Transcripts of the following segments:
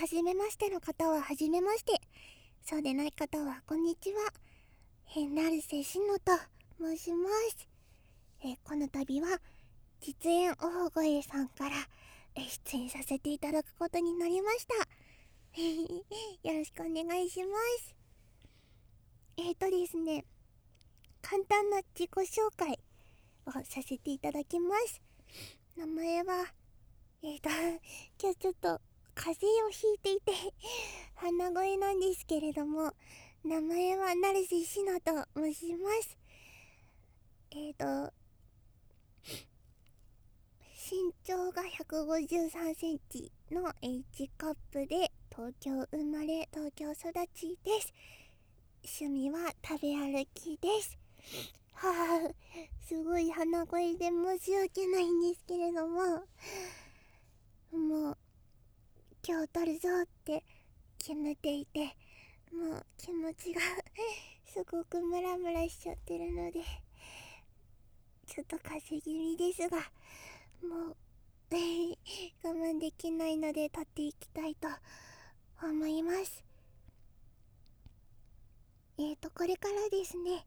初めましての方は初めまして、そうでない方はこんにちは。成瀬しのと申します。この度は実演おほごえさんから出演させていただくことになりました。よろしくお願いします。ですね、簡単な自己紹介をさせていただきます。名前は今日ちょっと風邪をひいていて鼻声なんですけれども、名前は成瀬しのと申します。身長が153センチの H カップで、東京生まれ東京育ちです。趣味は食べ歩きです。はあ、すごい鼻声で申し訳ないんですけれども、もう今日撮るぞって決めていて、もう気持ちがすごくムラムラしちゃってるので、ちょっと風邪気味ですが、もう我慢できないので撮っていきたいと思います。これからですね、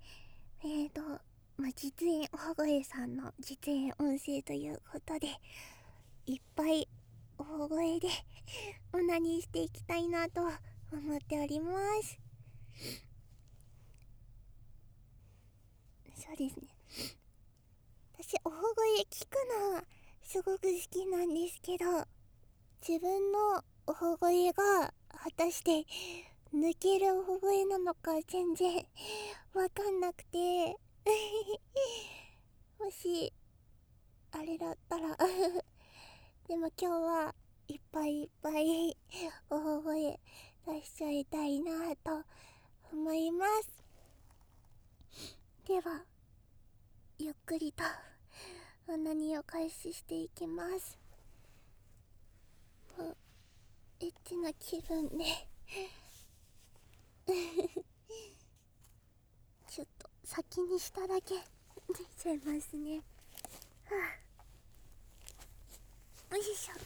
実演おほごえさんの実演音声ということで、いっぱい大声でオナニーしていきたいなと思っております。そうですね、私大声聞くのはすごく好きなんですけど、自分の大声が果たして抜ける大声なのか全然わかんなくてもしあれだったらでも今日はいっぱいいっぱい大声出しちゃいたいなと思います。ではゆっくりとオナニーを開始していきます。もうエッチな気分でちょっと先にしただけ出ちゃいますね。はあ、よいしょ。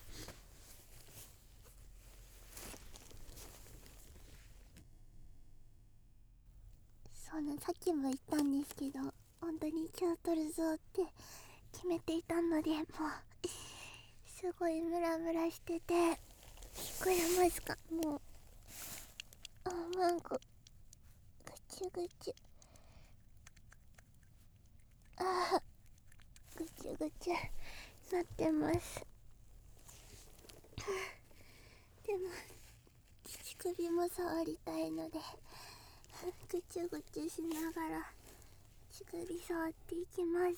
さっきも言ったんですけど、本当に今日撮るぞって決めていたので、もうすごいムラムラしてて、聞こえますか？もうなんかぐちゅぐちゅ、ぐちゅぐちゅなってます。でも乳首も触りたいのでぐちゅぐちゅしながら乳首触っていきます。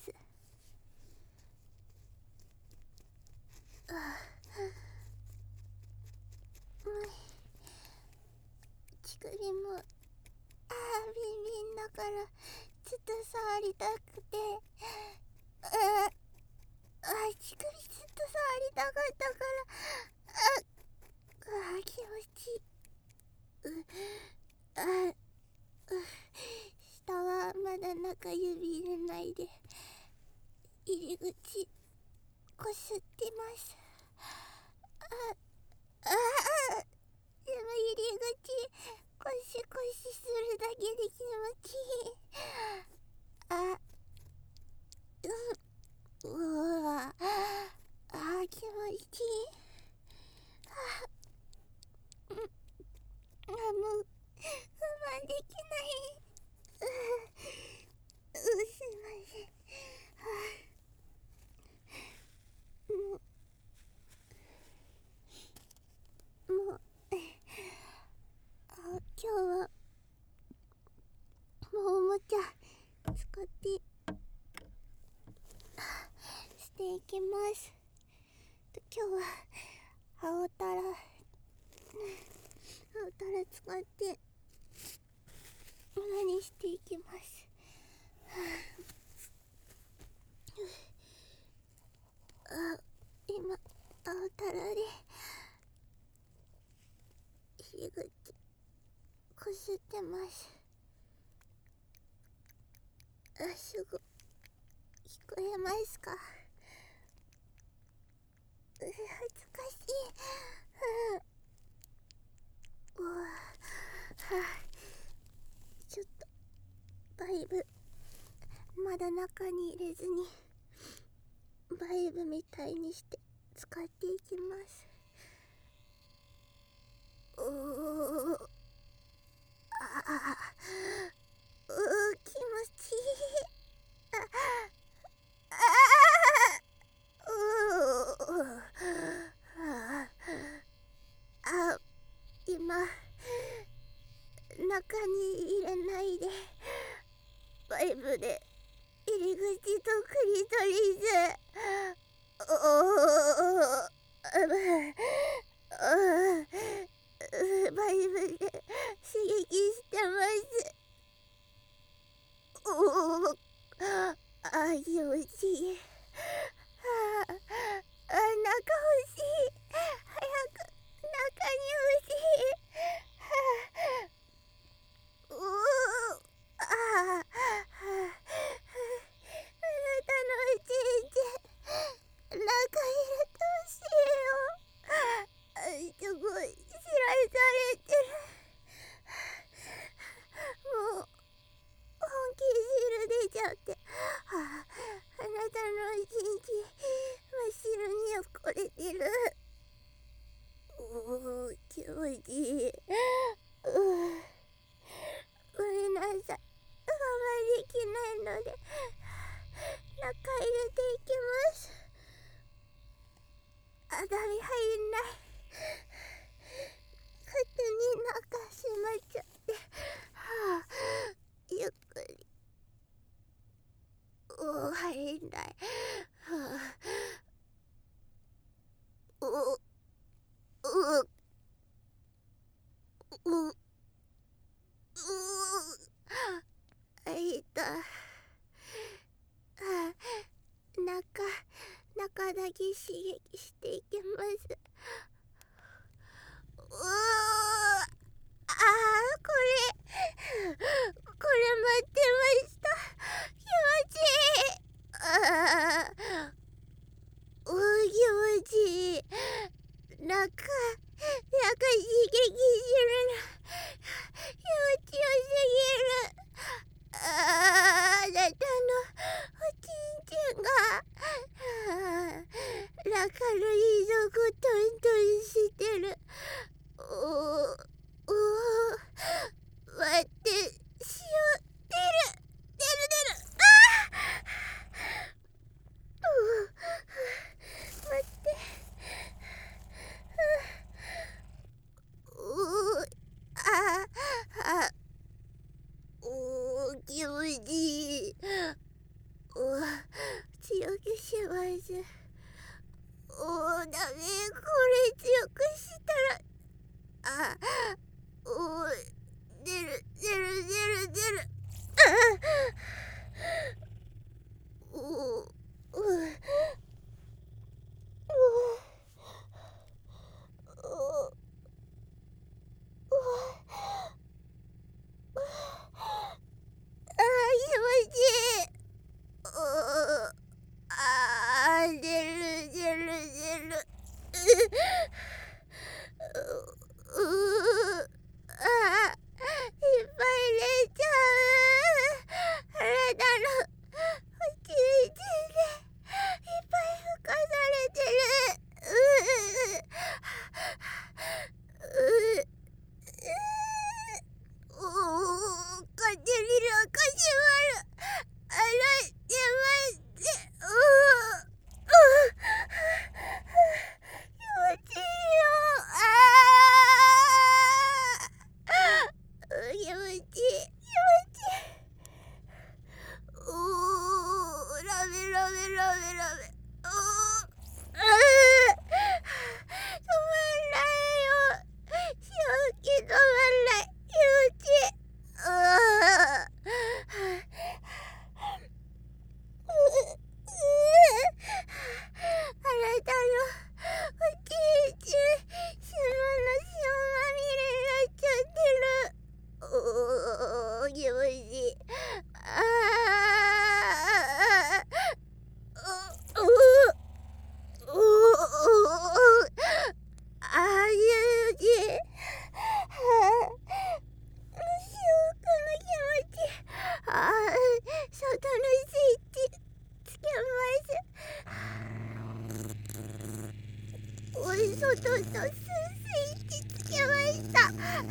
乳首もビンビンだからちょっと触りたくて、乳首ずっと触りたかったから、気持ちいい。下はまだ中指入れないで入り口こすってます。でも入り口コシコシするだけで気持ちいい。うわ気持ちいい。もう我慢できない。すいません。もう今日はもうおもちゃ使ってしていきます。今日は青たら使って何していきます。今青たらで入り口こすってます。すぐ聞こえますか？恥ずかしい。 まだ中に入れずにバイブみたいにして使っていきます。気持ちいい。今中に入れないでバイブで入り口とクリトリスバイブで刺激してます。気持ちいい。中欲しい。早く中に欲しい。あなたのうち中入れてほしいよ。すごい知らされてる。もう本気汁出ちゃって、あなたのうち真っ白に汚れてる。気持ちいい。ごめんなさい。我慢できないので中入れていきます。ダメ、入んない。勝手に中閉まっちゃって、ゆっくり。入んない。開いた。中だけ刺激していきます。これ待ってました。気持ちいい。気持ちいい。中刺激するの気持ちよすぎる。あなたのおちんちんが中のいいとこトントンしてる。待って、塩出る。待って。気持ちいい。強くします。ダメ、これ強くしスイッチつけました。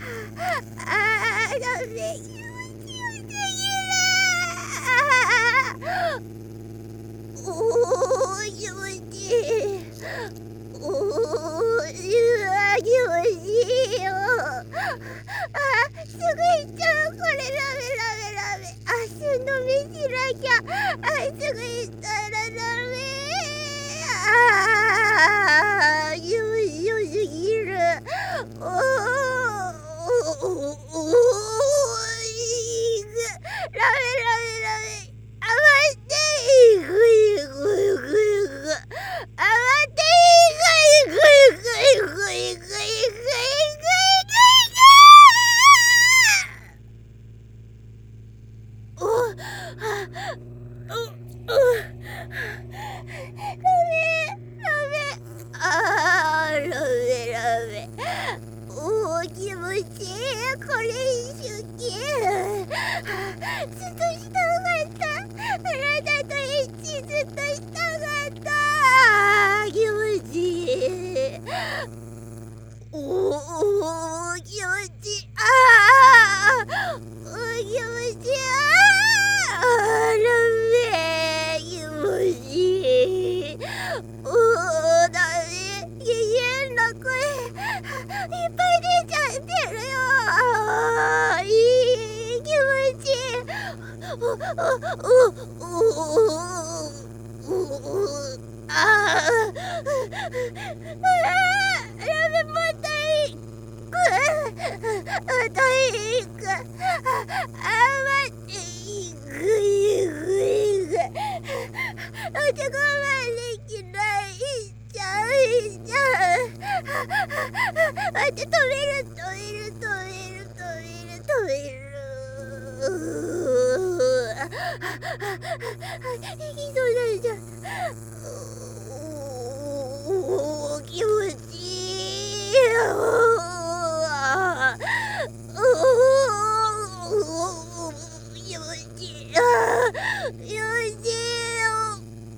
ダメ、気持ちよすぎる。気持ちいい。気持ちいいよ。すぐ行っちゃう。これダメダメダメ。足飲みしなきゃ。すぐ行ったらダメ。気持ちよすぎる。ダメダメダメ。待っていくいくいくいく。待っていくいくいくいくいくいくいくいく気持ちいい。これ一周期ずっとしたかった。あなたと一致ずっとしたかった。気持ちいい。気持ちいい。気持ちいい。ダメ。気持ちいい。ダメ。危険な声いっぱい出ちゃってるよ。いい気持ちいい。やべ、また行く。また行く。待って、行く。我慢できない。行っちゃう。待って、止める。行きそうなんじゃん。気持ちいい。気持ちいい。気持ちいいよ。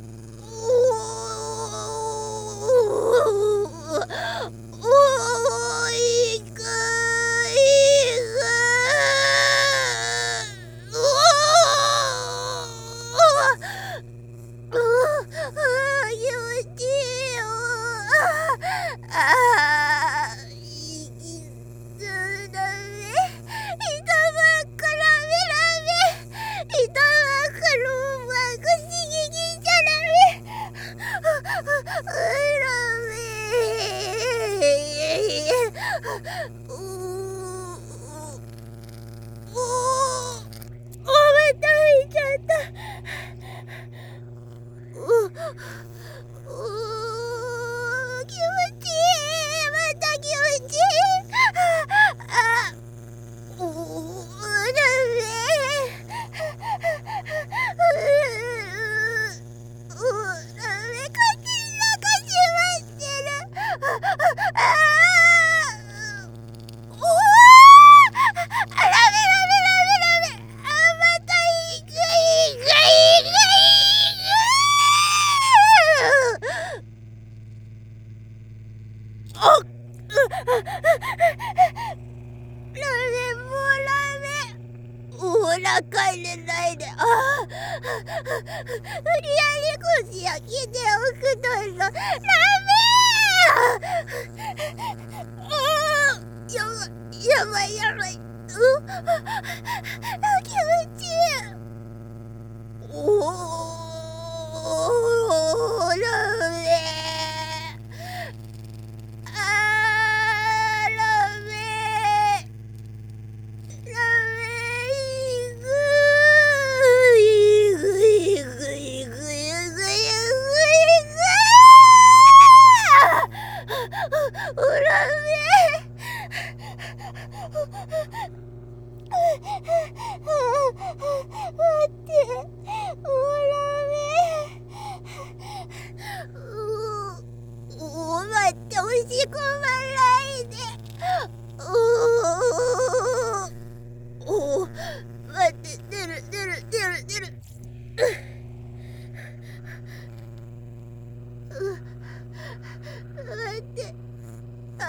帰れないで。無理やり腰焼きでおくとのダメやばい。気持ちいい。ダメ。待って、押し込まないで。待って、出る。待って。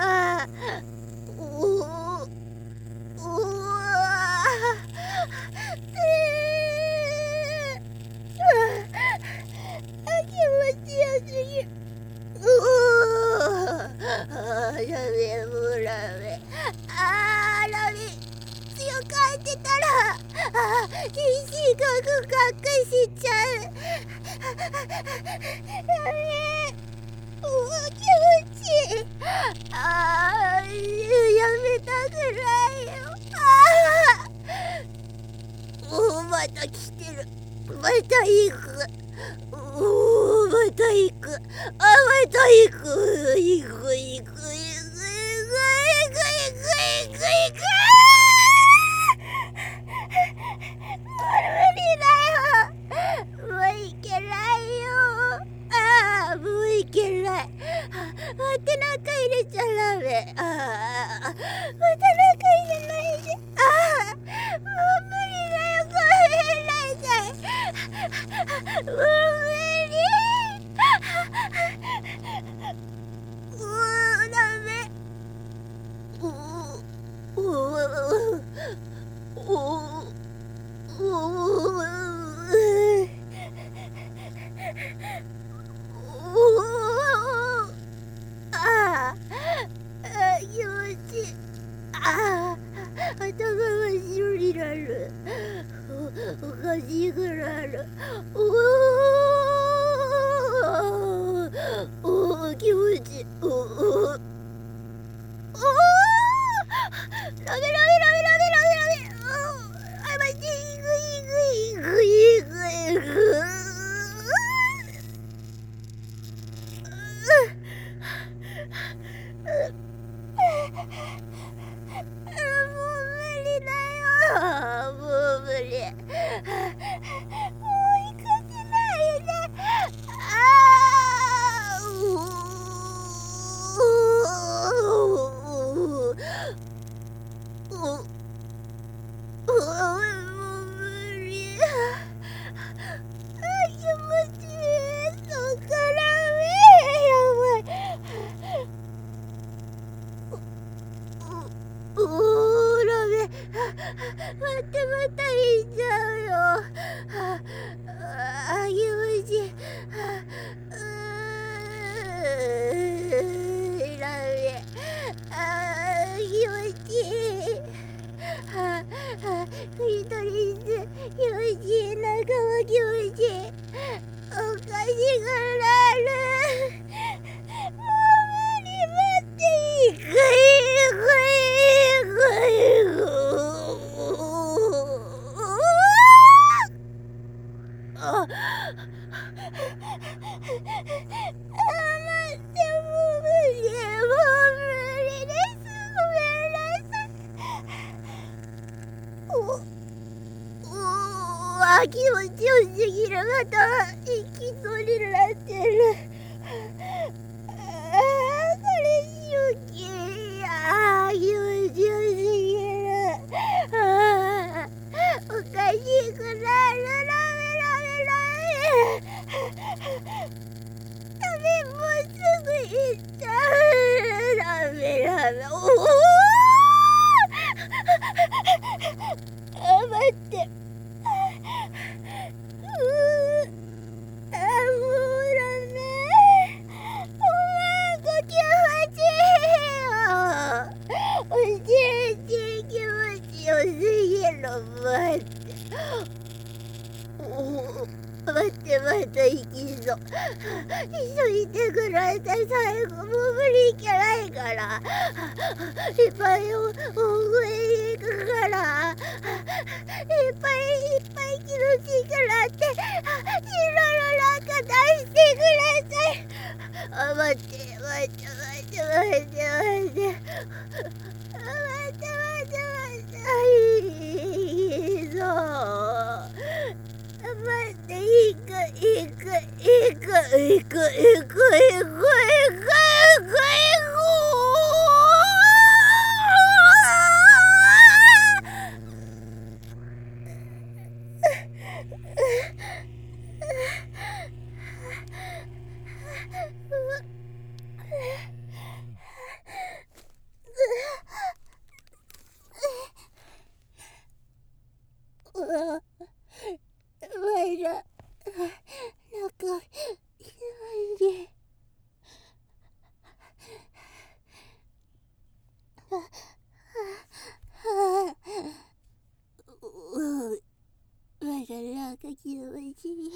が気持ちいい。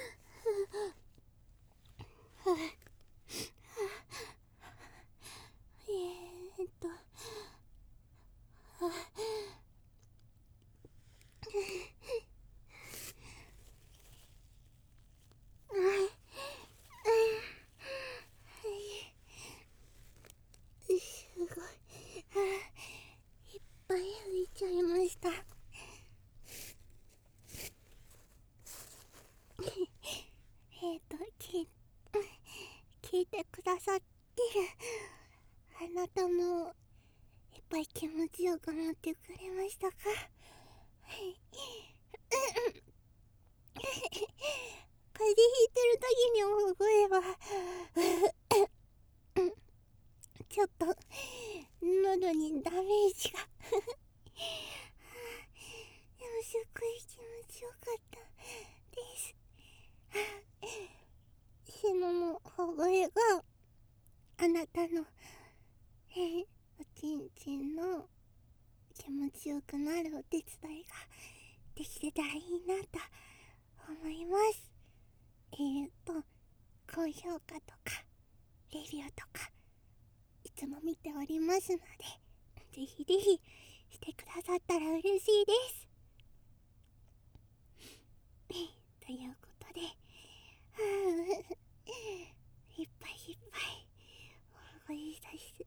えーっとすごい、いっぱい浮いちゃいました。聞いてくださってるあなたもいっぱい気持ちよくなってくれましたか？風邪ひいてる時に大声はちょっと喉にダメージがでもすっごい気持ちよかったです。シノの大声があなたのおちんちんの気持ちよくなるお手伝いができてたらいいなと思います。高評価とかレビューとかいつも見ておりますので、ぜひぜひしてくださったら嬉しいです。ということで、いっぱいいっぱい大声させて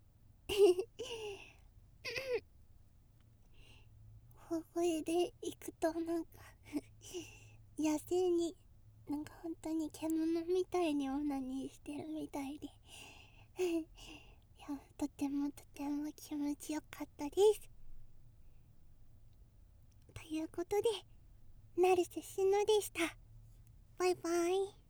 大声でいくとなんか野生になんか本当に獣みたいにオナニーしてるみたいでいや、とてもとても気持ちよかったです。ということで、成瀬しのでした。バイバイ。